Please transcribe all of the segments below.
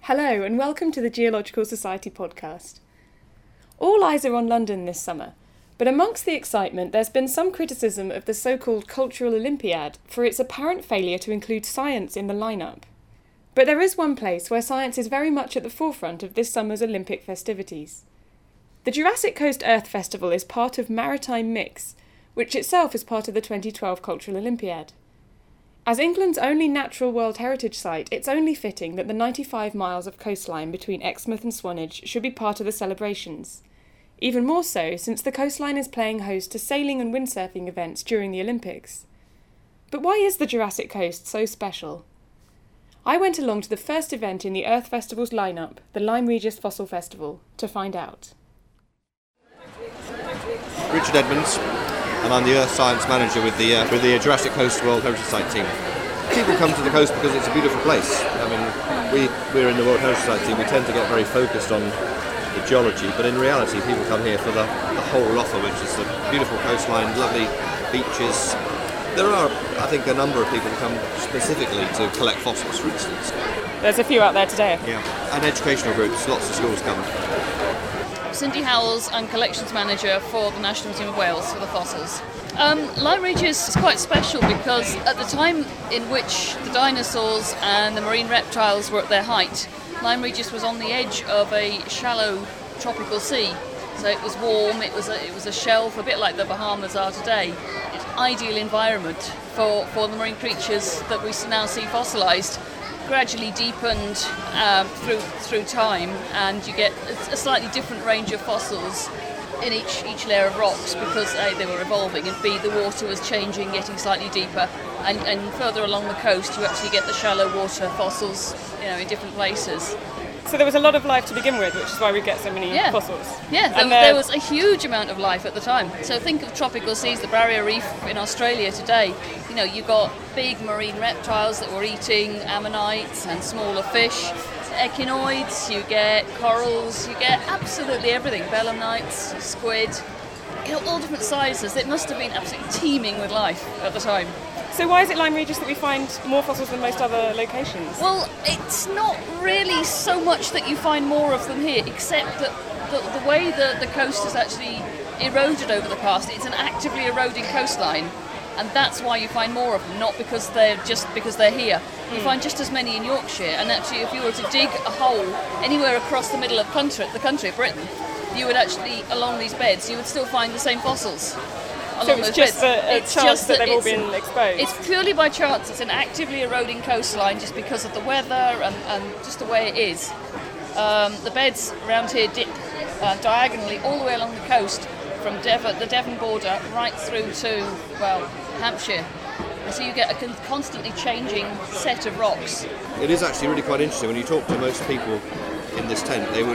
Hello and welcome to the Geological Society podcast. All eyes are on London this summer, but amongst the excitement there's been some criticism of the so-called Cultural Olympiad for its apparent failure to include science in the lineup. But there is one place where science is very much at the forefront of this summer's Olympic festivities. The Jurassic Coast Earth Festival is part of Maritime Mix, which itself is part of the 2012 Cultural Olympiad. As England's only natural World Heritage Site, it's only fitting that the 95 miles of coastline between Exmouth and Swanage should be part of the celebrations. Even more so since the coastline is playing host to sailing and windsurfing events during the Olympics. But why is the Jurassic Coast so special? I went along to the first event in the Earth Festival's lineup, the Lyme Regis Fossil Festival, to find out. Richard Edmonds, and I'm the Earth Science Manager with the Jurassic Coast World Heritage Site team. People come to the coast because it's a beautiful place. I mean, we're in the World Heritage Site team, we tend to get very focused on the geology, but in reality people come here for the whole offer, which is the beautiful coastline, lovely beaches. There are, I think, a number of people who come specifically to collect fossils, for instance. There's a few out there today. Yeah, and educational groups, lots of schools come. Cindy Howells, I'm Collections Manager for the National Museum of Wales for the fossils. Lyme Regis is quite special because at the time in which the dinosaurs and the marine reptiles were at their height, Lyme Regis was on the edge of a shallow tropical sea. So it was warm, it was a shelf, a bit like the Bahamas are today. It's an ideal environment for the marine creatures that we now see fossilised. Gradually deepened through time, and you get a slightly different range of fossils in each layer of rocks because A, they were evolving, and B, the water was changing, getting slightly deeper, and further along the coast you actually get the shallow water fossils, in different places. So there was a lot of life to begin with, which is why we get so many fossils. Yeah, there was a huge amount of life at the time. So think of tropical seas, the Barrier Reef in Australia today. You got big marine reptiles that were eating ammonites and smaller fish, echinoids, you get corals, you get absolutely everything, belemnites, squid, all different sizes. It must have been absolutely teeming with life at the time. So why is it Lyme Regis that we find more fossils than most other locations? Well, it's not really so much that you find more of them here, except that the way the coast has actually eroded over the past, it's an actively eroding coastline, and that's why you find more of them, not because they're here. You find just as many in Yorkshire, and actually if you were to dig a hole anywhere across the middle of the country of Britain, you would actually, along these beds, you would still find the same fossils. So it's just a chance that they've all been exposed? It's purely by chance. It's an actively eroding coastline just because of the weather and just the way it is. The beds around here dip diagonally all the way along the coast from the Devon border right through to, Hampshire. And so you get a constantly changing set of rocks. It is actually really quite interesting. When you talk to most people in this tent, they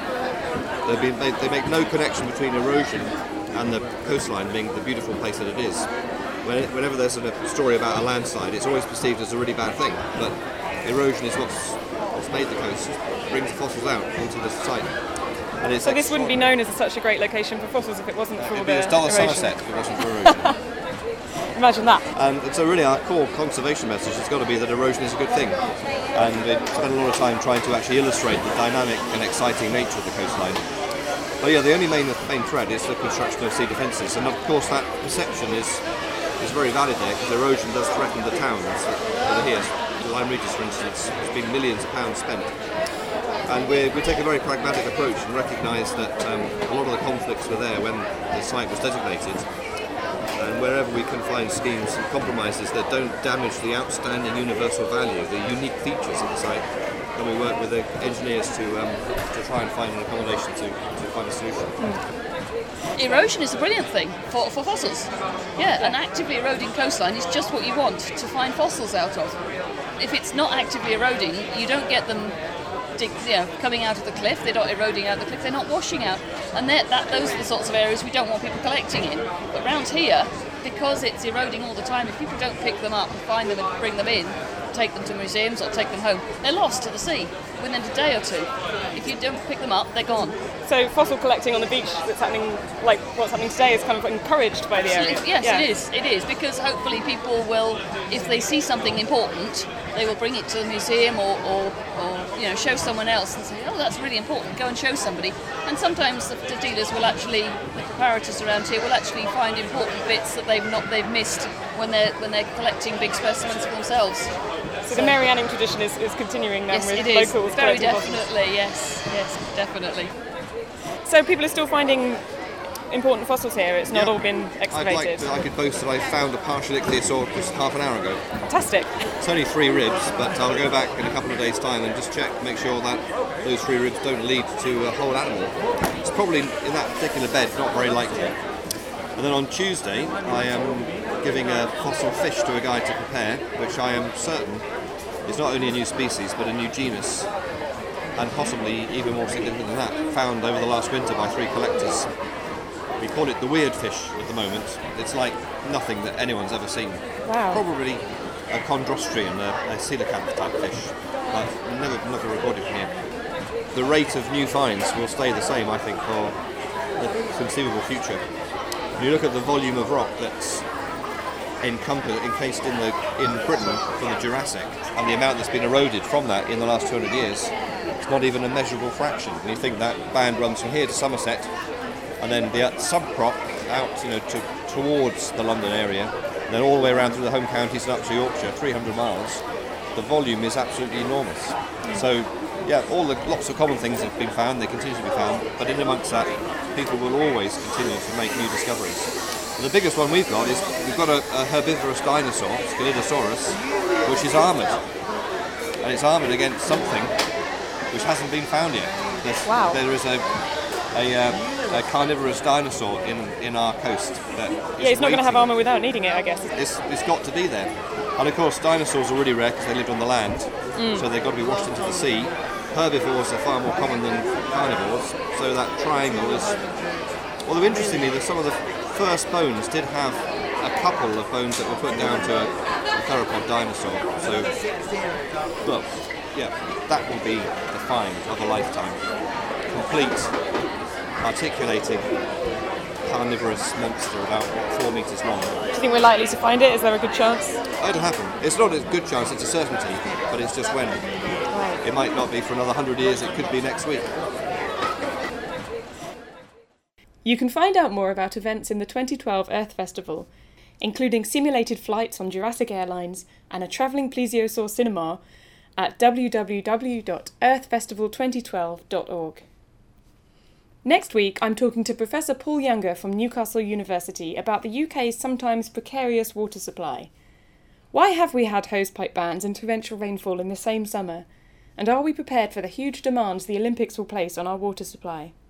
make no connection between erosion and the coastline being the beautiful place that it is. Whenever there's a story about a landslide, it's always perceived as a really bad thing, but erosion is what's made the coast, brings the fossils out onto the site. And so this wouldn't be known as such a great location for fossils if it wasn't for the erosion? It'd be as dull as Somerset if it wasn't for erosion. Imagine that. And so really our core conservation message has got to be that erosion is a good thing. And we spent a lot of time trying to actually illustrate the dynamic and exciting nature of the coastline. But the only main threat is the construction of sea defences, and of course that perception is very valid there because erosion does threaten the towns that are here. Lyme Regis, for instance, has been millions of pounds spent. And we take a very pragmatic approach and recognise that a lot of the conflicts were there when the site was designated, and wherever we can find schemes and compromises that don't damage the outstanding universal value, the unique features of the site, then we work with the engineers to try and find an accommodation to find a solution. Erosion is a brilliant thing for fossils. Yeah, an actively eroding coastline is just what you want to find fossils out of. If it's not actively eroding, you don't get them coming out of the cliff, they're not eroding out of the cliff, they're not washing out. And those are the sorts of areas we don't want people collecting in. But around here, because it's eroding all the time, if people don't pick them up and find them and bring them in, take them to museums or take them home, they're lost to the sea. within a day or two. If you don't pick them up, they're gone. So fossil collecting on the beach that's happening, like what's happening today, is kind of encouraged by the area. Yes, it is, because hopefully people will, if they see something important, they will bring it to the museum or show someone else and say, oh, that's really important, go and show somebody. And sometimes the dealers will actually, the preparators around here will actually find important bits that they've missed when they're collecting big specimens for themselves. So the Marianning tradition is continuing then, yes, with it is. locals. Very collecting definitely, yes, definitely. fossils. So people are still finding important fossils here. It's not all been excavated. I could boast that I found a partial ichthyosaur just half an hour ago. Fantastic. It's only 3 ribs, but I'll go back in a couple of days' time and just check, make sure that those 3 ribs don't lead to a whole animal. It's probably in that particular bed not very likely. And then on Tuesday, I am giving a fossil fish to a guide to prepare, which I am certain is not only a new species but a new genus, and possibly even more significant than that, found over the last winter by 3 collectors. We call it the weird fish at the moment. It's like nothing that anyone's ever seen. Wow. Probably a chondrostrium, a coelacanth type fish, but never recorded here. The rate of new finds will stay the same, I think, for the conceivable future. When you look at the volume of rock that's encased in Britain from the Jurassic, and the amount that's been eroded from that in the last 200 years, it's not even a measurable fraction. When you think that band runs from here to Somerset, and then the subcrop out, towards the London area, and then all the way around through the home counties and up to Yorkshire, 300 miles, the volume is absolutely enormous. So, lots of common things have been found, they continue to be found, but in amongst that, people will always continue to make new discoveries. And the biggest one we've got is, we've got a herbivorous dinosaur, Scelidosaurus, which is armoured. And it's armoured against something which hasn't been found yet. There is a carnivorous dinosaur in our coast. It's not going to have armour without needing it, I guess. It's got to be there. And of course, dinosaurs are really rare because they lived on the land, so they've got to be washed into the sea. Herbivores are far more common than carnivores, so that triangle is... Although interestingly, some of the first bones did have a couple of bones that were put down to a theropod dinosaur. So, that will be the find of a lifetime. Complete, articulating, carnivorous monster about 4 metres long. Do you think we're likely to find it? Is there a good chance? It'll happen. It's not a good chance, it's a certainty, but it's just when. Right. It might not be for another 100 years, it could be next week. You can find out more about events in the 2012 Earth Festival, including simulated flights on Jurassic Airlines and a travelling plesiosaur cinema, at www.earthfestival2012.org. Next week, I'm talking to Professor Paul Younger from Newcastle University about the UK's sometimes precarious water supply. Why have we had hosepipe bans and torrential rainfall in the same summer? And are we prepared for the huge demands the Olympics will place on our water supply?